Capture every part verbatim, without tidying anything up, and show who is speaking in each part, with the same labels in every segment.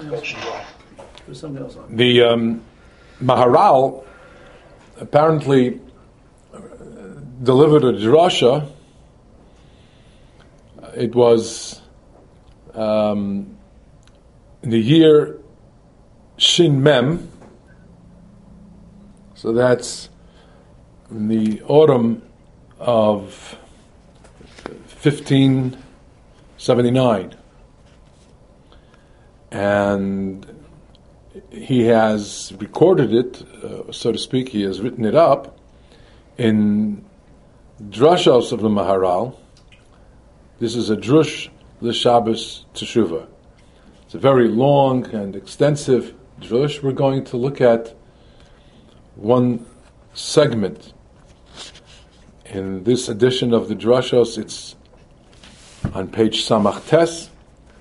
Speaker 1: There's something else on.
Speaker 2: The um, Maharal apparently delivered a drasha. It was um, in the year Shin Mem, so that's in the autumn of fifteen seventy-nine, and he has recorded it, uh, so to speak. He has written it up in Drushos of the Maharal. This is a drush l'Shabbos Teshuvah. It's a very long and extensive drush. We're going to look at one segment in this edition of the Drushos. It's on page Samach Tes,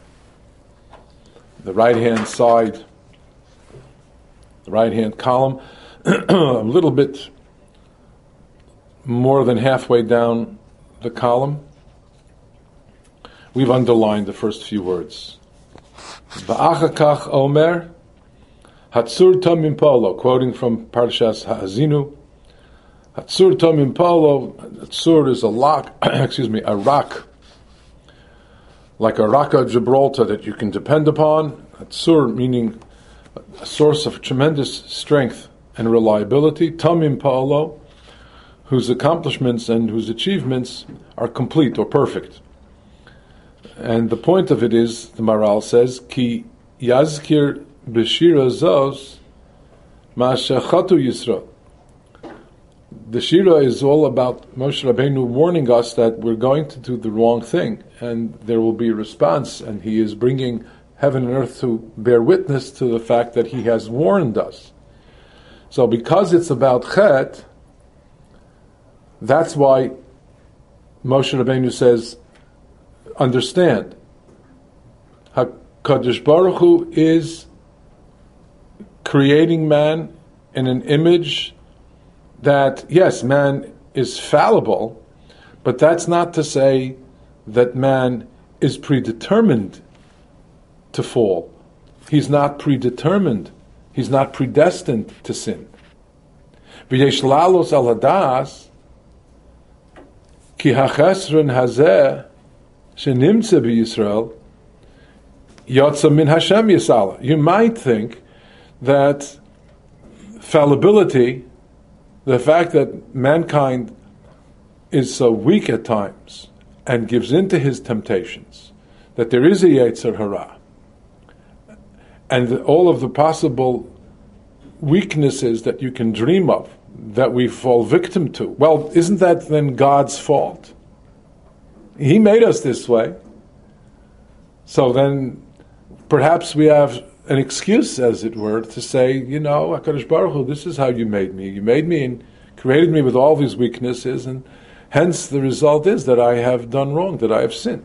Speaker 2: the right-hand side, the right-hand column, a little bit more than halfway down the column. We've underlined the first few words. Va'achakach omer, Hatzur Tomim Polo, quoting from Parshas Ha'azinu. Hatzur Tomim Polo, Hatzur is a lock, excuse me, a rock, like a rock of Gibraltar that you can depend upon. Hatzur meaning a source of tremendous strength and reliability. Tomim Polo, whose accomplishments and whose achievements are complete or perfect. And the point of it is, the Maharal says, Ki yazkir b'shira zos ma'ashachatu Yisrael. The Shira is all about Moshe Rabbeinu warning us that we're going to do the wrong thing, and there will be a response, and he is bringing heaven and earth to bear witness to the fact that he has warned us. So because it's about Chet, that's why Moshe Rabbeinu says, understand, HaKadosh Baruch Hu is creating man in an image that, yes, man is fallible, but that's not to say that man is predetermined to fall. He's not predetermined. He's not predestined to sin. V'yesh lalos al hadas ki hachesron hazeh shenimtze b'Yisrael yotza min Hashem yisala. You might think that fallibility, the fact that mankind is so weak at times and gives in to his temptations, that there is a Yetzer Hara, and all of the possible weaknesses that you can dream of, that we fall victim to. Well, isn't that then God's fault? He made us this way. So then perhaps we have an excuse, as it were, to say, you know, HaKadosh Baruch Hu, this is how you made me. You made me and created me with all these weaknesses, and hence the result is that I have done wrong, that I have sinned.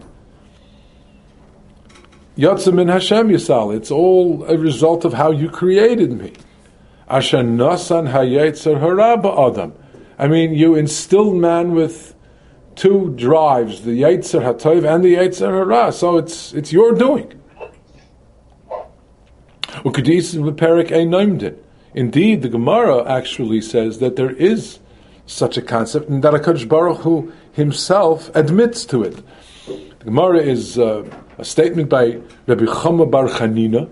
Speaker 2: Yotze min Hashem Yisal. It's all a result of how you created me. Asher nasan hayetzer hara ba'adam. I mean, you instilled man with two drives, the Yetzer HaTov and the Yetzer Hara. So it's it's your doing. Indeed, the Gemara actually says that there is such a concept, and that HaKadosh Baruch Hu himself admits to it. The Gemara is uh, a statement by Rabbi Chama bar Chanina,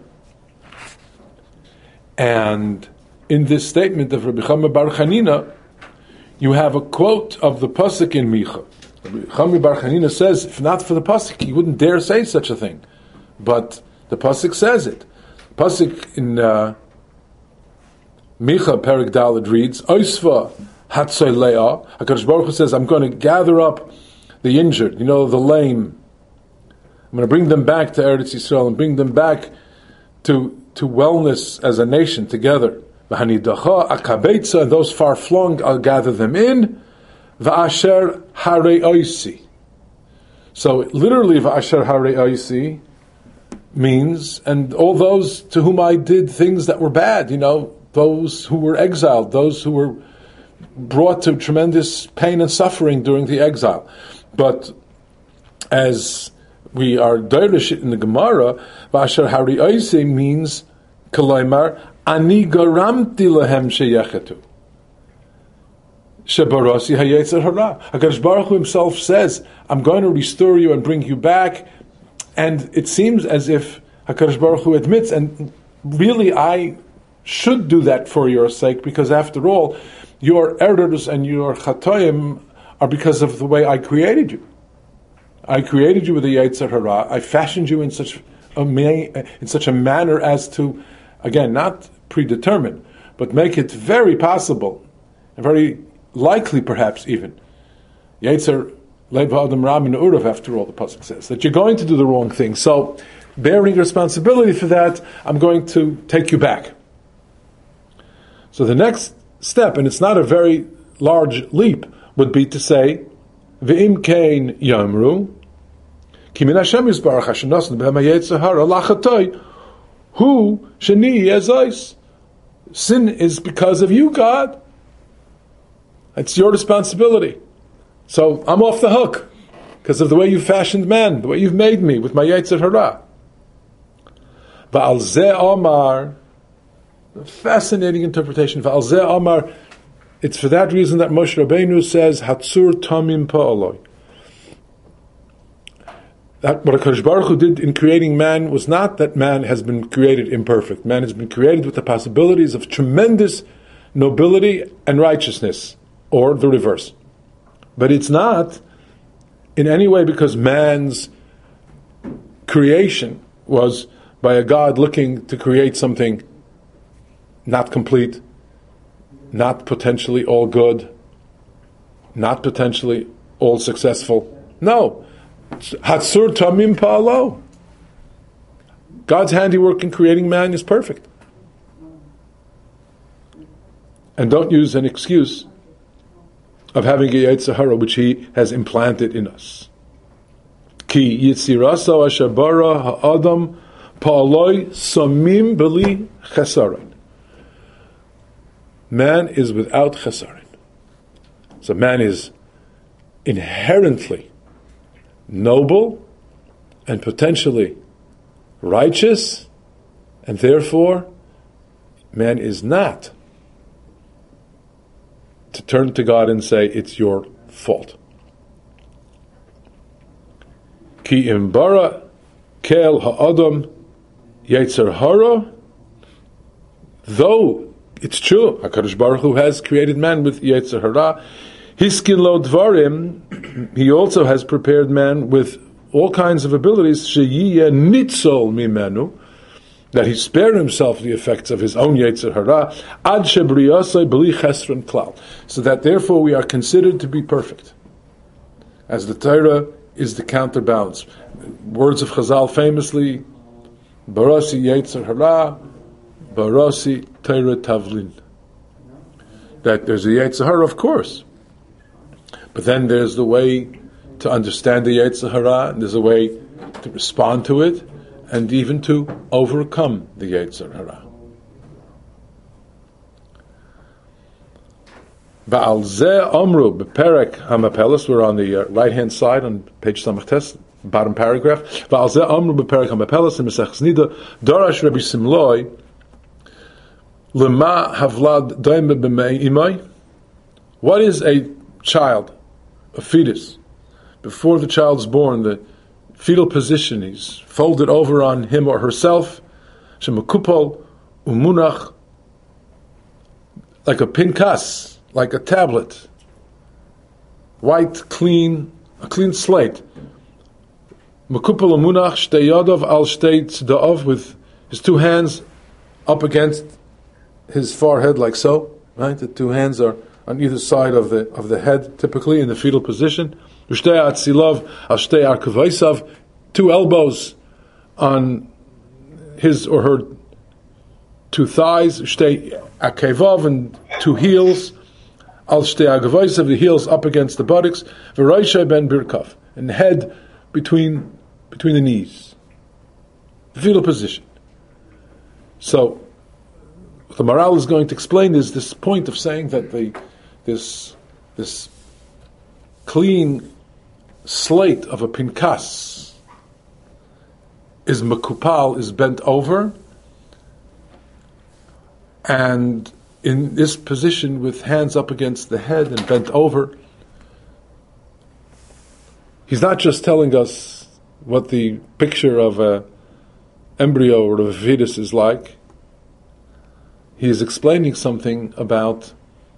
Speaker 2: and in this statement of Rabbi Chama bar Chanina, you have a quote of the pasuk in Micha. Rabbi Chama bar Chanina says, if not for the pasuk, he wouldn't dare say such a thing. But the pasuk says it. Pasuk in uh, Micha Perek Daled reads, Oisva Hatzoi Leah. HaKadosh Baruch Hu says, I'm going to gather up the injured, you know, the lame. I'm going to bring them back to Eretz Yisrael and bring them back to to wellness as a nation together. V'hanidacha akabetza, and those far flung, I'll gather them in. V'asher harei oisi. So literally, V'asher harei oisi means, and all those to whom I did things that were bad, you know, those who were exiled, those who were brought to tremendous pain and suffering during the exile. But as we are Dairish in the Gemara, Vashar Hari Oise means, Kalaimar, Ani Garamti Lahem Sheyechetu. Shebarasi Hayetzer Hara. HaKadosh Baruch Hu himself says, I'm going to restore you and bring you back. And it seems as if HaKadosh Baruch Hu admits, and really I should do that for your sake, because after all, your errors and your chatoim are because of the way I created you. I created you with a Yetzer Hara. I fashioned you in such a in such a manner as to, again, not predetermine, but make it very possible, and very likely perhaps even, Yetzer Leva Adam Ramin Urav, after all, the pasuk says, that you're going to do the wrong thing. So, bearing responsibility for that, I'm going to take you back. So the next step, and it's not a very large leap, would be to say, V'im kein yamru, ki min Hashem yisbarach hashanasnu b'hem ha'yetzer hara lachatoi, hu sheni yezais. Sin is because of you, God. It's your responsibility. So I'm off the hook because of the way you fashioned man, the way you've made me with my Yetzer Hara. Va'al zeh omar, fascinating interpretation. Va'al zeh omar, it's for that reason that Moshe Rabbeinu says, Hatzur tamim pa'oloi. That what HaKadosh Baruch Hu did in creating man was not that man has been created imperfect. Man has been created with the possibilities of tremendous nobility and righteousness, or the reverse. But it's not in any way because man's creation was by a God looking to create something not complete, not potentially all good, not potentially all successful. No. Hatsur tamim pa'alo. God's handiwork in creating man is perfect. And don't use an excuse of having a Yetzer Hara which He has implanted in us. Ki yitziraso asher bara ha'adam pa'aloi samim beli chesaron. Man is without chesaron. So man is inherently noble and potentially righteous, and therefore man is not to turn to God and say, it's your fault. Ki imbara kel ha'adam Yetzer Hara, though it's true, HaKadosh Baruch Hu has created man with Yetzer Hara, Hiskin lo dvarim, He also has prepared man with all kinds of abilities, sheyiyeh nitzol mimenu, that he spared himself the effects of his own Yetzer Hara, ad shebriyasai b'li chesron klal, so that therefore we are considered to be perfect, as the Torah is the counterbalance. Words of Chazal famously, barasi Yetzer Hara, barasi Torah tavlin. That there's a Yetzer Hara, of course, but then there's the way to understand the Yetzer Hara, and there's a way to respond to it, and even to overcome the Yetzer Hara. Ba'al zeh omru beperek hamapelas. We're on the uh, right-hand side on page Samach Tes, bottom paragraph. Ba'al zeh omru beperek hamapelas in Mesechus Nida Darash Rabbi Simloi lema havlad daime b'mei imai. What is a child, a fetus? Before the child is born, the fetal position, he's folded over on him or herself, shemakupol umunach, like a pinkas, like a tablet, white, clean, a clean slate. Makupol umunach shtei yadav al shtei tzeda'av, with his two hands up against his forehead, like so. Right, the two hands are on either side of the of the head, typically in the fetal position. Two elbows on his or her two thighs, and two heels, the heels up against the buttocks, and the head between between the knees. The fetal position. So, what the Maharal is going to explain is this point of saying that the this this clean slate of a pinkas, is makupal, is bent over, and in this position with hands up against the head and bent over, he's not just telling us what the picture of a embryo or of a fetus is like. He is explaining something about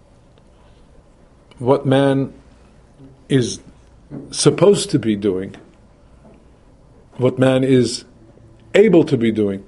Speaker 2: what man is supposed to be doing, what man is able to be doing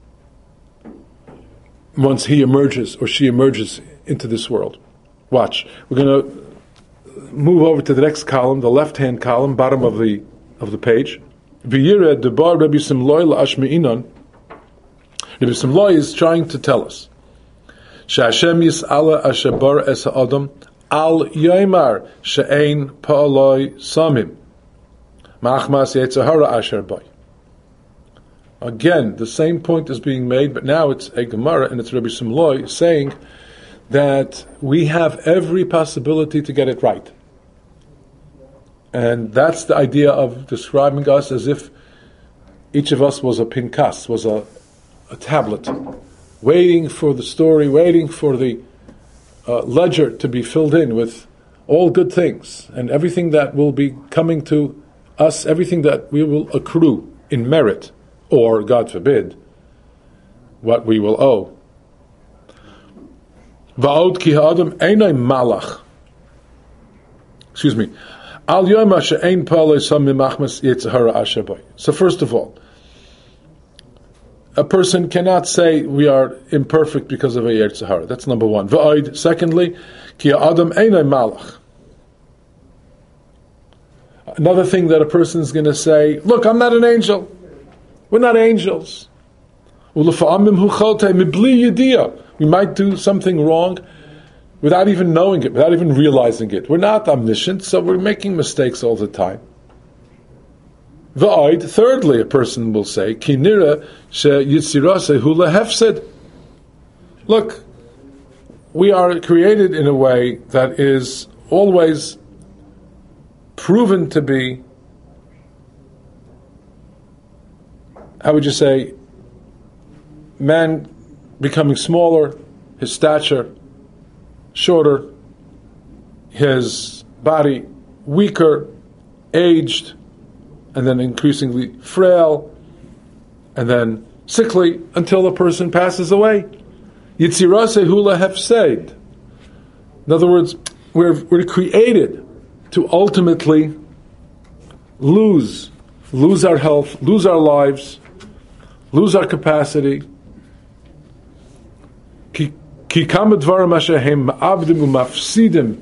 Speaker 2: once he emerges or she emerges into this world. Watch. We're going to move over to the next column, the left-hand column, bottom of the of the page. V'yireh debar Rabbi Simloi la'ashmi'inon. Rabbi Simloi is trying to tell us She'Hashem yis'ala asher bar es ha'adam al yoymar she'ein pa'aloi samim ma'achmas yetzer hara asher bai. Again, the same point is being made, but now it's a Gemara and it's Rabbi Simloi saying that we have every possibility to get it right. And that's the idea of describing us as if each of us was a pinkas, was a, a tablet, waiting for the story, waiting for the uh, ledger to be filled in with all good things and everything that will be coming to us, everything that we will accrue in merit, or, God forbid, what we will owe. Va'od ki ha'adam einay malach. Excuse me. Al yoma she'ein pa'alei samim machmas yetzer hara asher bai. So first of all, a person cannot say we are imperfect because of a yetzer hara. That's number one. Va'od. Secondly, ki ha'adam einay malach. Another thing that a person is going to say, look, I'm not an angel. We're not angels. We might do something wrong without even knowing it, without even realizing it. We're not omniscient, so we're making mistakes all the time. V'oid, thirdly, a person will say, Kinira she yitzirase hula hefsed. Look, we are created in a way that is always proven to be, how would you say, man becoming smaller, his stature shorter, his body weaker, aged, and then increasingly frail, and then sickly, until the person passes away. Yitzirase hula hefsed. In other words, we're, we're created to ultimately lose, lose our health, lose our lives, lose our capacity. Ki kama dvarim asher hem ma'avdim u'mafsidim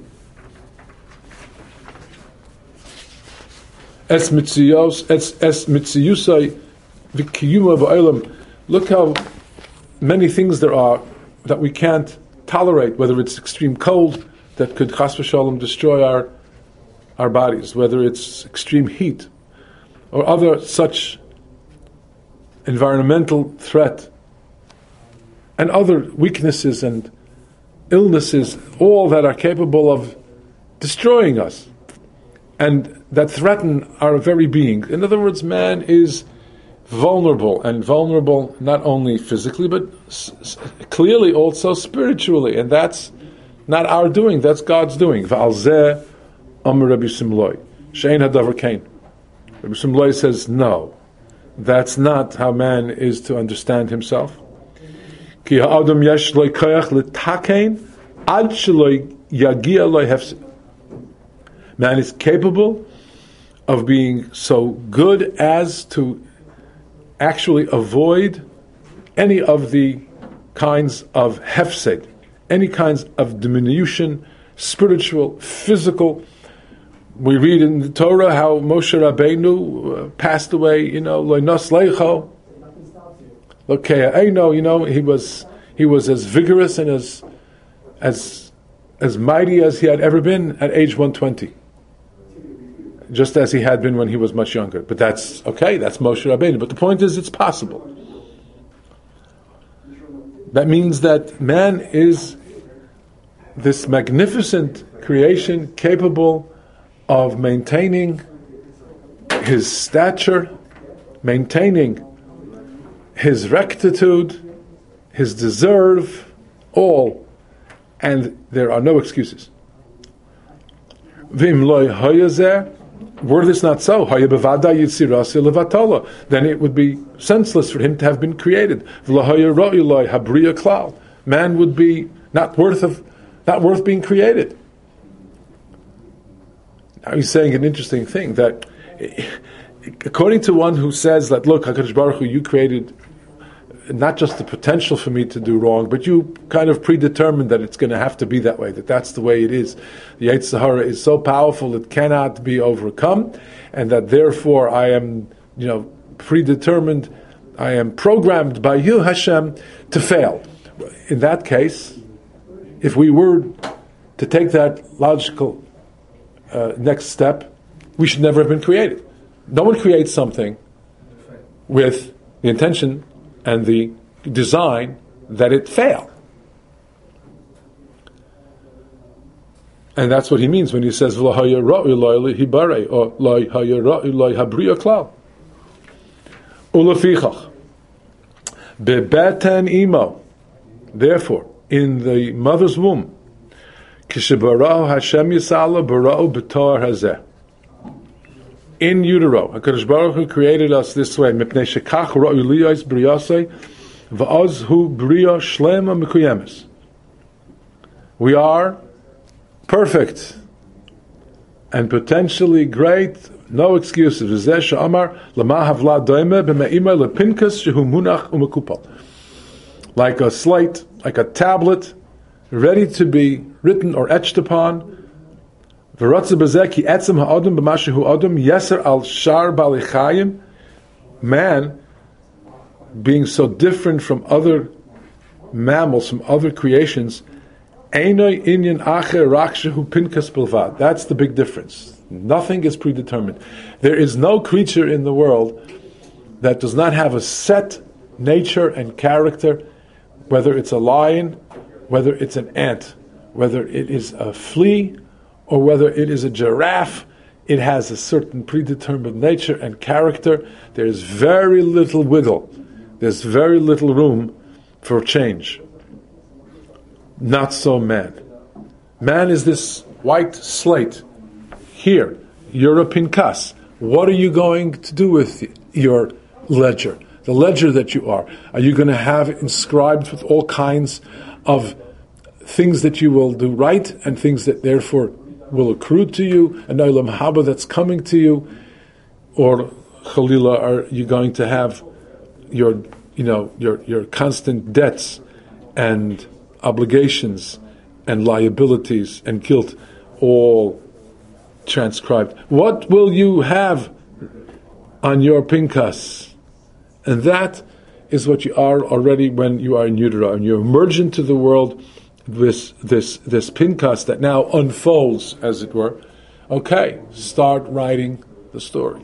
Speaker 2: es mitziyos es es mitziyusay v'kiyuma v'olam. Look how many things there are that we can't tolerate. Whether it's extreme cold that could chas v'shalom destroy our our bodies, whether it's extreme heat or other such environmental threat, and other weaknesses and illnesses, all that are capable of destroying us and that threaten our very being. In other words, man is vulnerable, and vulnerable not only physically but s- s- clearly also spiritually, and that's not our doing, that's God's doing. V'al zeh amar Rabbi Simloi she'ein hadavar kain. Rabbi Simloi says, no, that's not how man is to understand himself. Ki ha'adam yesh lo koyach l'takein ad shelo yagia lo hefsed. Man is capable of being so good as to actually avoid any of the kinds of hefsed, any kinds of diminution, spiritual, physical. We read in the Torah how Moshe Rabbeinu uh, passed away, you know, lo nos leicho, lo ke'eino, you know, he was he was as vigorous and as as as mighty as he had ever been at age one twenty, just as he had been when he was much younger. But that's okay, that's Moshe Rabbeinu. But the point is, it's possible. That means that man is this magnificent creation capable of maintaining his stature, maintaining his rectitude, his deserve, all, and there are no excuses. V'im loy hayazeh, were this not so, then it would be senseless for him to have been created. Man would be not worth of, not worth being created. Now he's saying an interesting thing, that according to one who says that, look, HaKadosh Baruch Hu, you created not just the potential for me to do wrong, but you kind of predetermined that it's going to have to be that way, that that's the way it is. The Yetzer Hara is so powerful it cannot be overcome, and that therefore I am, you know, predetermined, I am programmed by you, Hashem, to fail. In that case, if we were to take that logical uh, next step, we should never have been created. No one creates something with the intention and the design that it fail. And that's what he means when he says or Ulafichach bebeten imo. Therefore, in the mother's womb, kishabarahu Hashem Yisala barau b'tor hazeh. In utero, HaKadosh Baruch Hu created us this way. Mipnei shekach ra'u liyos briyasei v'oz hu briya shlema mekuyemes. We are perfect and potentially great, no excuses. V'zeh she'amar lama havla doime b'me'ima lepinkas shehu munach u'mekupal. Like a slate, like a tablet, ready to be written or etched upon. Man, being so different from other mammals, from other creations, that's the big difference. Nothing is predetermined. There is no creature in the world that does not have a set nature and character, whether it's a lion, whether it's an ant, whether it is a flea, or whether it is a giraffe. It has a certain predetermined nature and character. There's very little wiggle. There's very little room for change. Not so man. Man is this white slate. Here, you're a pinkas. What are you going to do with your ledger? The ledger that you are. Are you going to have it inscribed with all kinds of things that you will do right and things that therefore will accrue to you, an olam haba that's coming to you, or Chalila, are you going to have your, you know, your your constant debts and obligations and liabilities and guilt all transcribed? What will you have on your pinkas? And that is what you are already when you are in utero, and you emerge into the world. This this this pinkas that now unfolds, as it were. Okay, start writing the story.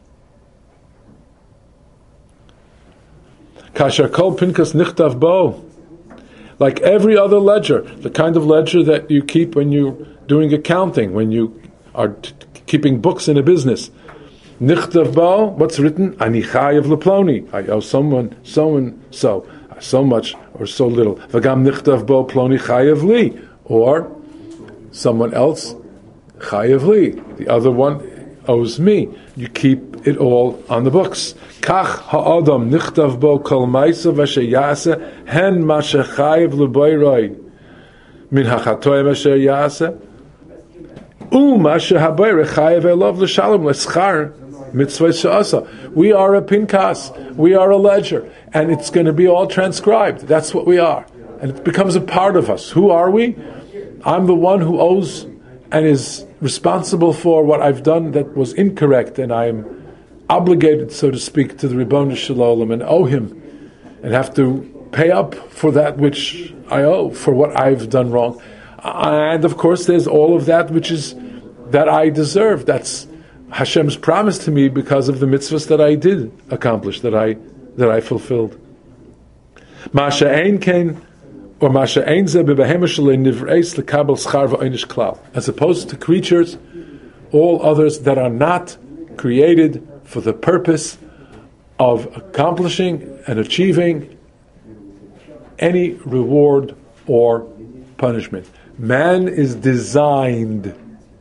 Speaker 2: Kasher kol pinkas nichtav bo, like every other ledger, the kind of ledger that you keep when you're doing accounting, when you are t- keeping books in a business. Nichtav bo, what's written? Ani chayav leploni. I owe someone so and so. So much or so little. V'gam nichtav bo ploni chayav li, or someone else chayav li. The other one owes me. You keep it all on the books. Kach ha'adam nichtav bo kol ma'isa v'asher ya'aseh hen ma shechayav l'boyroi min hachatoy v'asher ya'aseh u ma shehaboyroi chayav elov l'shalom l'schar mitzvah she'asa. We are a pinkas. We are a ledger. And it's going to be all transcribed. That's what we are. And it becomes a part of us. Who are we? I'm the one who owes and is responsible for what I've done that was incorrect, and I am obligated, so to speak, to the Ribono Shel Olam and owe him and have to pay up for that which I owe, for what I've done wrong. And of course there's all of that which is that I deserve. That's Hashem's promise to me because of the mitzvahs that I did accomplish, that I that I fulfilled. Masha ein kain, or masha ein ze bebehema shalei nivreis lekabel schar v'einish klal. As opposed to creatures, all others that are not created for the purpose of accomplishing and achieving any reward or punishment. Man is designed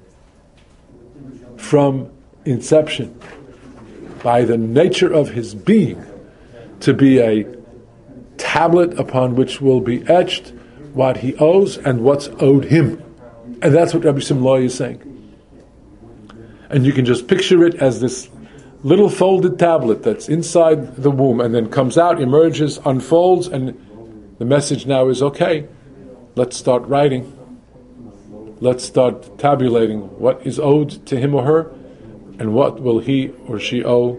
Speaker 2: from inception, by the nature of his being, to be a tablet upon which will be etched what he owes and what's owed him. And that's what Rabbi Simloi is saying. And you can just picture it as this little folded tablet that's inside the womb and then comes out, emerges, unfolds, and the message now is, okay, let's start writing. Let's start tabulating what is owed to him or her and what will he or she owe.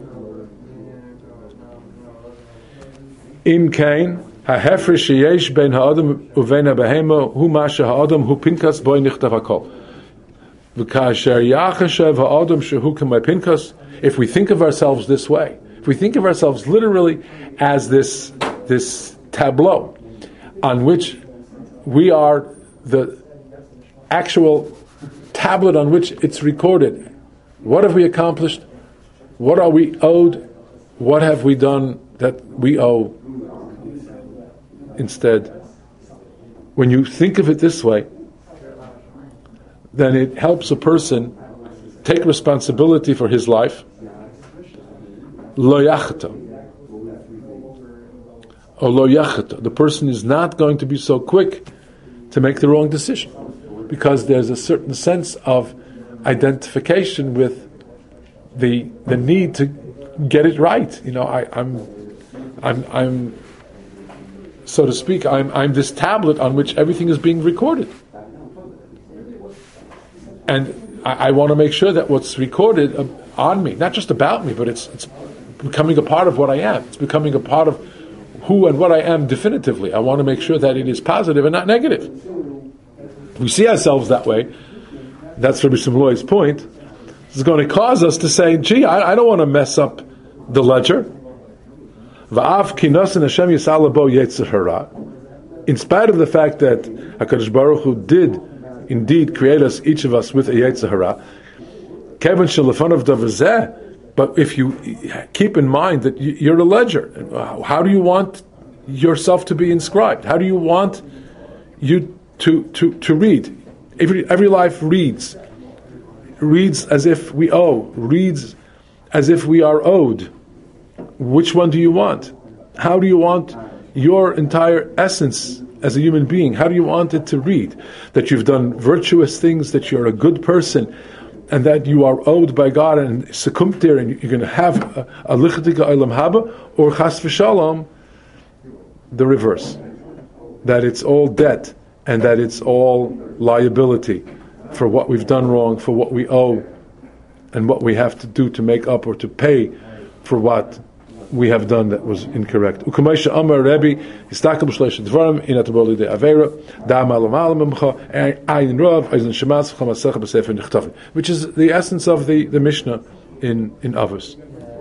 Speaker 2: Im kain ha'hefresh sheyesh ben ha'adam uvein ha'behema hu masha ha'adam hu pinkas boi nichtav hakol. V'kasher yachashev ha'adam shehu k'may pinkas. If we think of ourselves this way, if we think of ourselves literally as this this tableau on which we are the actual tablet on which it's recorded, what have we accomplished? What are we owed? What have we done that we owe? Instead, when you think of it this way, then it helps a person take responsibility for his life. Lo yachta. Or lo yachta. The person is not going to be so quick to make the wrong decision, because there's a certain sense of identification with the the need to get it right. You know, I, I'm, I'm, I'm, so to speak, I'm, I'm this tablet on which everything is being recorded, and I, I want to make sure that what's recorded on me, not just about me, but it's it's becoming a part of what I am. It's becoming a part of who and what I am definitively. I want to make sure that it is positive and not negative. We see ourselves that way. That's Rabbi Simloi's point. It's going to cause us to say, gee, I, I don't want to mess up the ledger. In spite of the fact that HaKadosh Baruch Hu did indeed create us, each of us, with a Yetzer Hara, but if you keep in mind that you're a ledger, how do you want yourself to be inscribed? How do you want you to to, to read? Every, every life reads. Reads as if we owe. Reads as if we are owed. Which one do you want? How do you want your entire essence as a human being? How do you want it to read? That you've done virtuous things, that you're a good person, and that you are owed by God and succumbed there, and you're going to have a lichatika olam haba, or chas v'shalom, the reverse. That it's all debt, and that it's all liability for what we've done wrong, for what we owe, and what we have to do to make up or to pay for what we have done that was incorrect. Which is the essence of the, the Mishnah in, in Avos.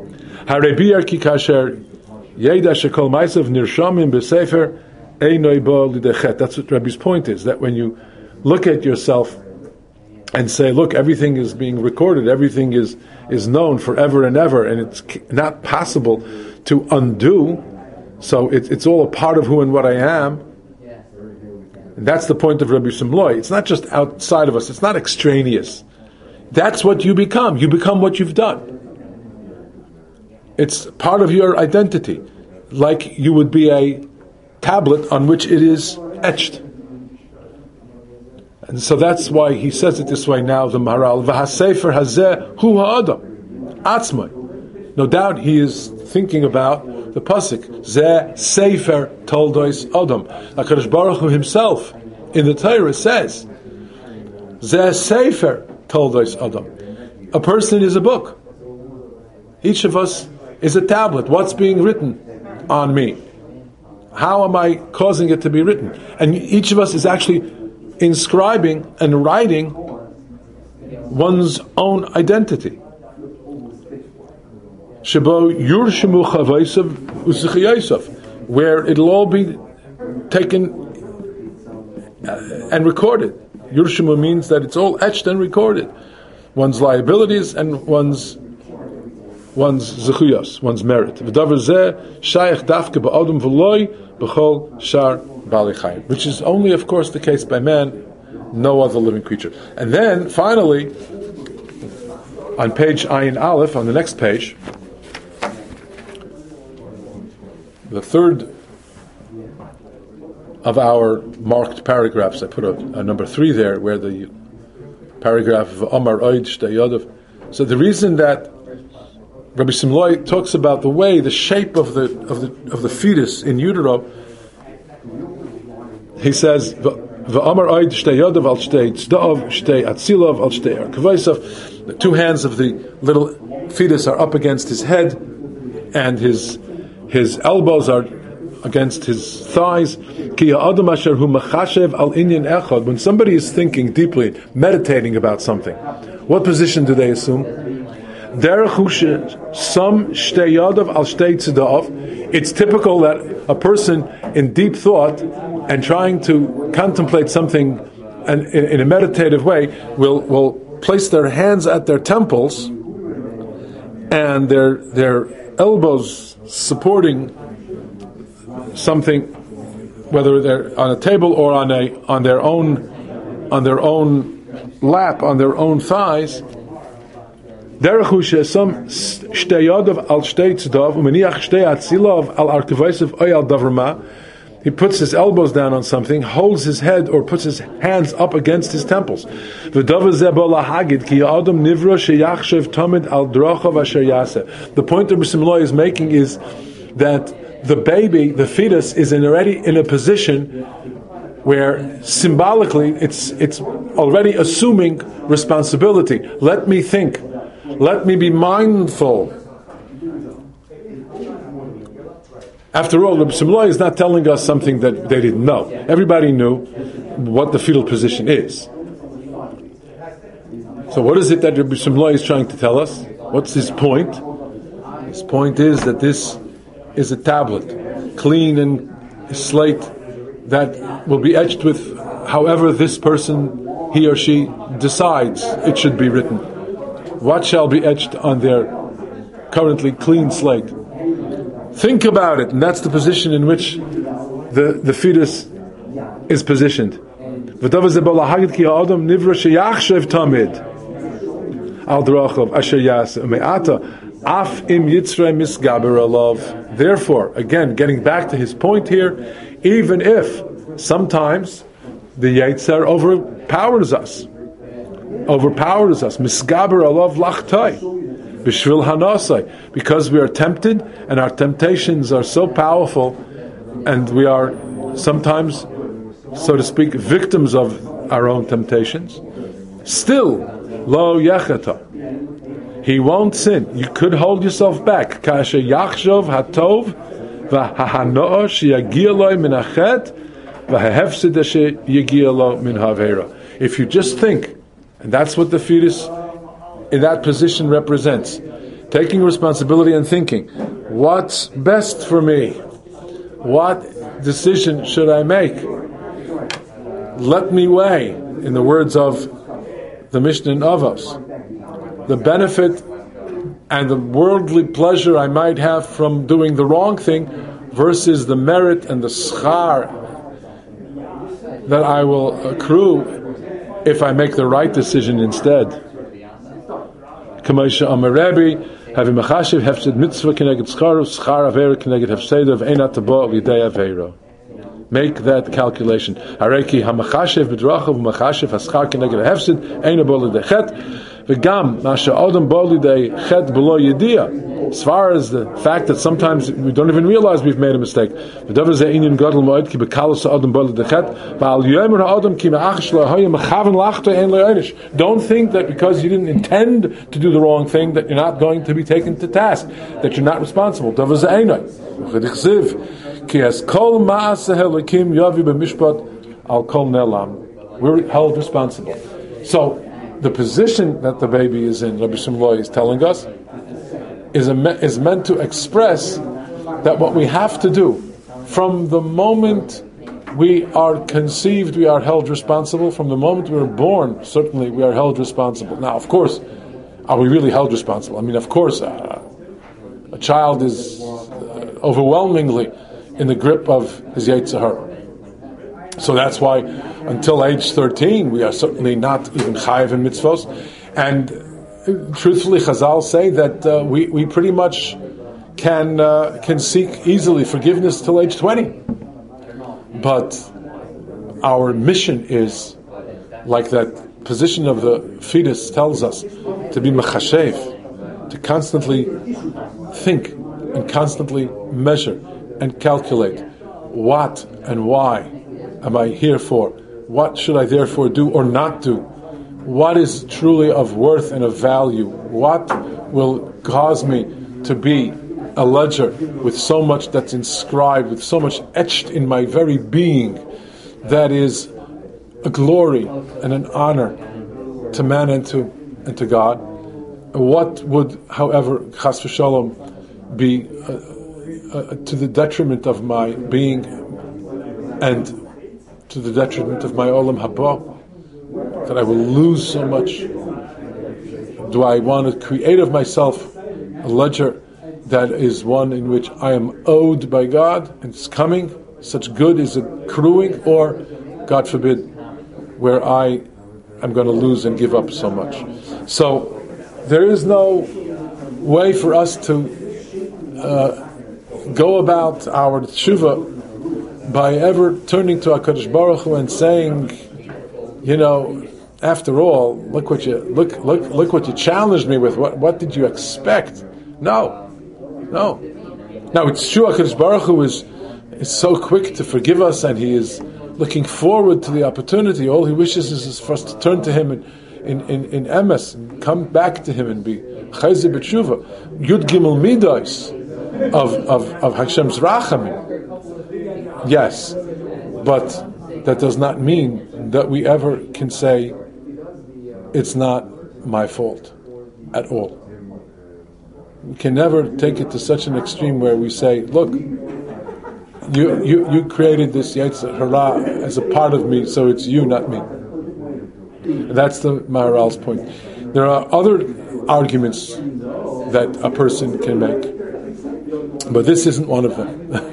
Speaker 2: That's what Rabbi's point is, that when you look at yourself and say, look, everything is being recorded, everything is, is known forever and ever, and it's not possible to undo, so it, it's all a part of who and what I am. And that's the point of Rabbi Simloi. It's not just outside of us, it's not extraneous. That's what you become. You become what you've done. It's part of your identity, like you would be a tablet on which it is etched. And so that's why he says it this way now, the Maharal. V'hasefer hazeh hu ha'adam atzmai. No doubt he is thinking about the pasuk. Zeh sefer toldos adam. HaKadosh Baruch Hu himself in the Torah says, Zeh sefer toldos adam. A person is a book. Each of us is a tablet. What's being written on me? How am I causing it to be written? And each of us is actually inscribing and writing one's own identity. Shebo yurshimu chavaisav usichayasav, where it'll all be taken and recorded. Yurshimu means that it's all etched and recorded. One's liabilities and one's one's zechuyos, one's merit. V'davar zeh shayach dafke ba'odom v'loy b'chol shar bali chayim, which is only, of course, the case by man, no other living creature. And then, finally, on page Ayin Aleph, on the next page, the third of our marked paragraphs, I put a, a number three there, where the paragraph of Omar Oid Shtei Yodav. So the reason that Rabbi Simloi talks about the way, the shape of the of the of the fetus in utero, he says, "V'Omar Oid Shtei Yodav al Shtei Tzdaov Shtei Atzilov al Shtei Arkavaisav." The two hands of the little fetus are up against his head, and his his elbows are against his thighs. When somebody is thinking deeply, meditating about something, what position do they assume? It's typical that a person in deep thought and trying to contemplate something and in, in a meditative way will, will place their hands at their temples and their their elbows supporting something, whether they're on a table or on a on their own on their own lap, on their own thighs. He puts his elbows down on something, holds his head or puts his hands up against his temples. The point that Bismillah is making is that the baby, the fetus, is in already in a position where symbolically it's it's already assuming responsibility. Let me think. Let me be mindful. After all, Rabbi Simloi is not telling us something that they didn't know. Everybody knew what the fetal position is. So what is it that Rabbi Simloi is trying to tell us? What's his point? His point is that this is a tablet, clean and slate, that will be etched with however this person, he or she, decides it should be written. What shall be etched on their currently clean slate? Think about it, and that's the position in which the, the fetus is positioned. Therefore, again, getting back to his point here, even if sometimes the Yetzer overpowers us, overpowers us, misgaber alav lachtai, b'shvil hanasai, because we are tempted, and our temptations are so powerful, and we are sometimes, so to speak, victims of our own temptations. Still, lo yechata, he won't sin. You could hold yourself back. Kasher yachshov hatov v'hahanoah sheyagia lo min hachet v'hahefsid sheyagia lo min havera. If you just think, and that's what the fetus in that position represents, taking responsibility and thinking, what's best for me? What decision should I make? Let me weigh, in the words of the Mishnah in Avos, the benefit and the worldly pleasure I might have from doing the wrong thing versus the merit and the schar that I will accrue if I make the right decision instead. Kamaisha Amar Rebbe, having machashiv hefsed mitzvah keneged schar, schar avera keneged hefsed of einat tabo lidei avera. Make that calculation. Hareki hamachashiv b'drachav umachashiv haschar keneged hefsed einat bo lidei chet. V'gam masha adam bo lidei chet below yedia. As far as the fact that sometimes we don't even realize we've made a mistake. Don't think that because you didn't intend to do the wrong thing that you're not going to be taken to task, that you're not responsible. We're held responsible. So the position that the baby is in, Rabbi Shimloi is telling us, is a, is meant to express that what we have to do from the moment we are conceived, we are held responsible. From the moment we are born, certainly we are held responsible. Now, of course, are we really held responsible? I mean, of course, uh, child is uh, overwhelmingly in the grip of his Yetzer Hara. So that's why until age thirteen we are certainly not even chayiv in mitzvos. And uh, truthfully, Chazal say that uh, we, we pretty much can uh, can seek easily forgiveness till age twenty. But our mission is, like that position of the fetus tells us, to be mechashev, to constantly think and constantly measure and calculate what and why am I here for? What should I therefore do or not do? What is truly of worth and of value? What will cause me to be a ledger with so much that's inscribed, with so much etched in my very being, that is a glory and an honor to man and to and to God? What would, however, chas v'shalom, be uh, uh, to the detriment of my being and to the detriment of my olam haba, that I will lose so much? Do I want to create of myself a ledger that is one in which I am owed by God, and it's coming, such good is accruing, or, God forbid, where I am going to lose and give up so much? So there is no way for us to uh, go about our tshuva by ever turning to HaKadosh Baruch Hu and saying, you know, after all, look what you look look look what you challenged me with. What what did you expect? No, no. Now it's true, HaKadosh Baruch Hu is is so quick to forgive us, and He is looking forward to the opportunity. All He wishes is for us to turn to Him in in in, in emes, and come back to Him and be chayze b'tshuva, yud gimel midos of of of Hashem's rachamim. Yes, but that does not mean that we ever can say it's not my fault at all. We can never take it to such an extreme where we say, look, you you, you created this Yetzer Hara as a part of me, so it's you, not me. And that's the Maharal's point. There are other arguments that a person can make, but this isn't one of them.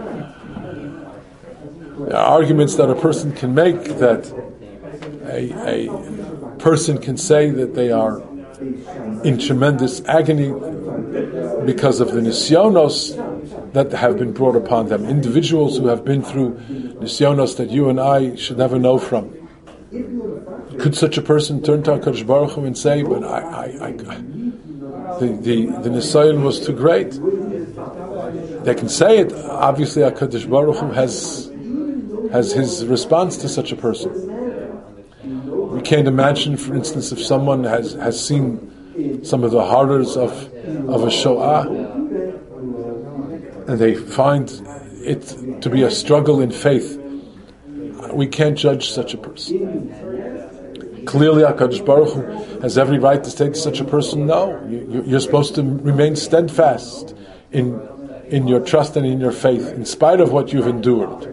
Speaker 2: There are arguments that a person can make, that a, a person can say that they are in tremendous agony because of the nisyonos that have been brought upon them. Individuals who have been through nisyonos that you and I should never know from. Could such a person turn to HaKadosh Baruch Hu and say, but I, I, I the, the, the nisyon was too great? They can say it. Obviously, HaKadosh Baruch Hu has has his response to such a person. We can't imagine, for instance, if someone has, has seen some of the horrors of of a Shoah, and they find it to be a struggle in faith. We can't judge such a person. Clearly, HaKadosh Baruch Hu has every right to say to such a person, no, you, you're supposed to remain steadfast in in your trust and in your faith, in spite of what you've endured.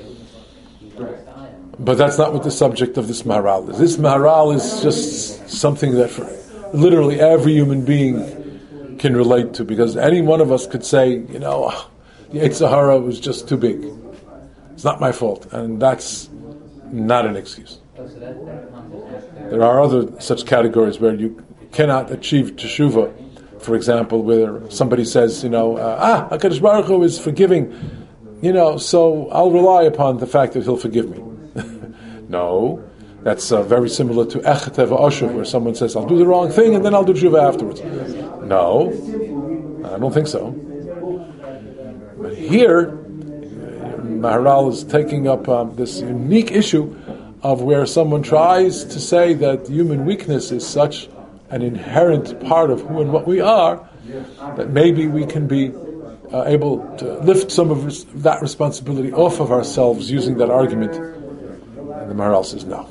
Speaker 2: But that's not what the subject of this Maharal is. This Maharal is just something that for literally every human being can relate to, because any one of us could say, you know, the Yetzer Hara was just too big. It's not my fault, and that's not an excuse. There are other such categories where you cannot achieve teshuvah. For example, where somebody says, you know, uh, ah, HaKadosh Baruch Hu is forgiving, you know, so I'll rely upon the fact that He'll forgive me. No, that's uh, very similar to Echet V'Oshuv, where someone says, I'll do the wrong thing and then I'll do teshuvah afterwards. No, I don't think so. But here, Maharal is taking up um, this unique issue of where someone tries to say that human weakness is such an inherent part of who and what we are, that maybe we can be uh, able to lift some of res- that responsibility off of ourselves using that argument. And the Maharal says no.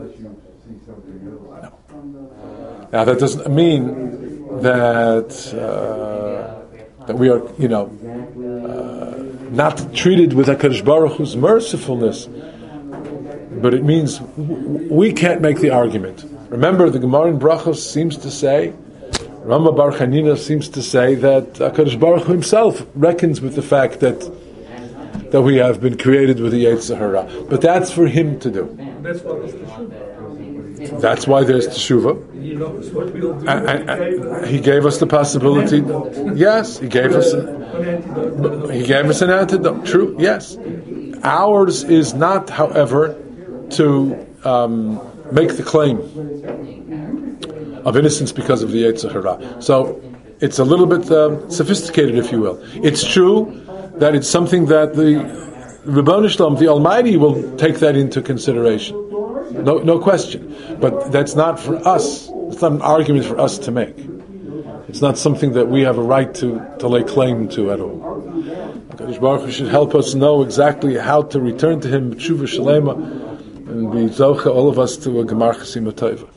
Speaker 2: No. Now that doesn't mean that uh, that we are, you know, uh, not treated with HaKadosh Baruch Hu's mercifulness, but it means w- we can't make the argument. Remember, the Gemara in Brachos seems to say Rama Bar Chanina seems to say that HaKadosh Baruch Hu himself reckons with the fact that that we have been created with the Yetzer Hara. But that's for him to do.
Speaker 1: That's why there's teshuva.
Speaker 2: That's why there's teshuva.
Speaker 1: You know, it's what we'll do.
Speaker 2: And, and, and he gave us the possibility. Yes, he gave us. He gave us an antidote. True. Yes. Ours is not, however, to um, make the claim of innocence because of the Yetzer Hara. So it's a little bit um, sophisticated, if you will. It's true that it's something that the Ribono Shel Olam, the Almighty, will take that into consideration. No, no question. But that's not for us. It's not an argument for us to make. It's not something that we have a right to, to lay claim to at all. HaKadosh Baruch Hu should help us know exactly how to return to Him, Tshuva Shalema, and be zoche all of us to a Gemar Chasima Tova.